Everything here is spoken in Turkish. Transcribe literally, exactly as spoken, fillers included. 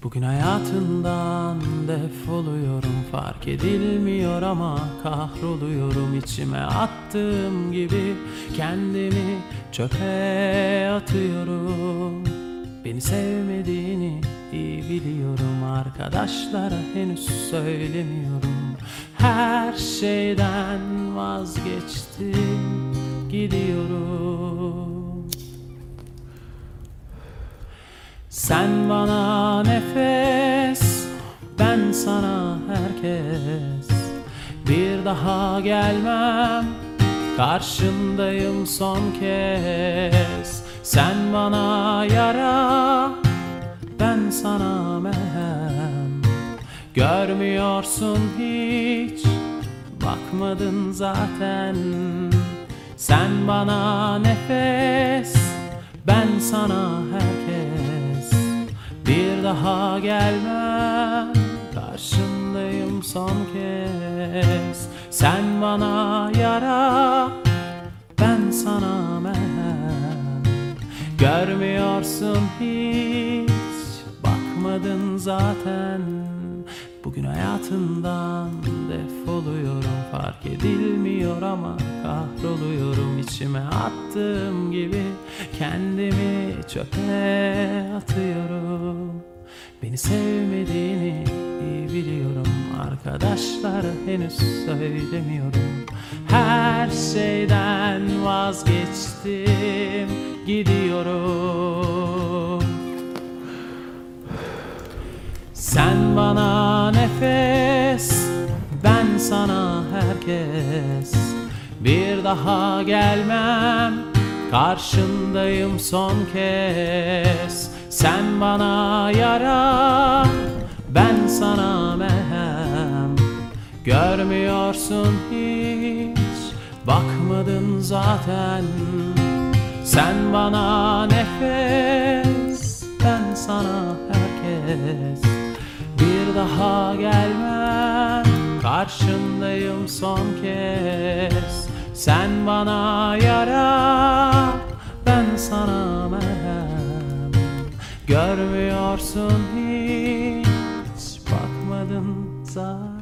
Bugün hayatından defoluyorum, fark edilmiyor ama kahroluyorum. İçime attığım gibi kendimi çöpe atıyorum. Beni sevmediğini iyi biliyorum, arkadaşlara henüz söylemiyorum. Her şeyden vazgeçtim, gidiyorum. Sen bana nefes, ben sana herkes. Bir daha gelmem, karşındayım son kez. Sen bana yara, ben sana merhem. Görmüyorsun hiç, bakmadın zaten. Sen bana nefes, ben sana herkes. Bir daha gelmem, karşındayım son kez. Sen bana yara, ben sana merhem. Görmüyorsun hiç, bakmadın zaten. Bugün hayatından defoluyorum, fark edilmiyor ama kahroluyorum. İçime attığım gibi kendimi çöpe atıyorum. Beni sevmediğini iyi biliyorum, arkadaşlara henüz söylemiyorum. Her şeyden vazgeçtim, gidiyorum. Sen bana nefes, ben sana herkes. Bir daha gelmem, karşındayım son kez. Sen bana yara, ben sana merhem. Görmüyorsun hiç, bakmadın zaten. Sen bana nefes, ben sana herkes. Bir daha gelmem, karşındayım son kez. Sen bana yara, ben sana merhem. Görmüyorsun hiç, bakmadın zaten.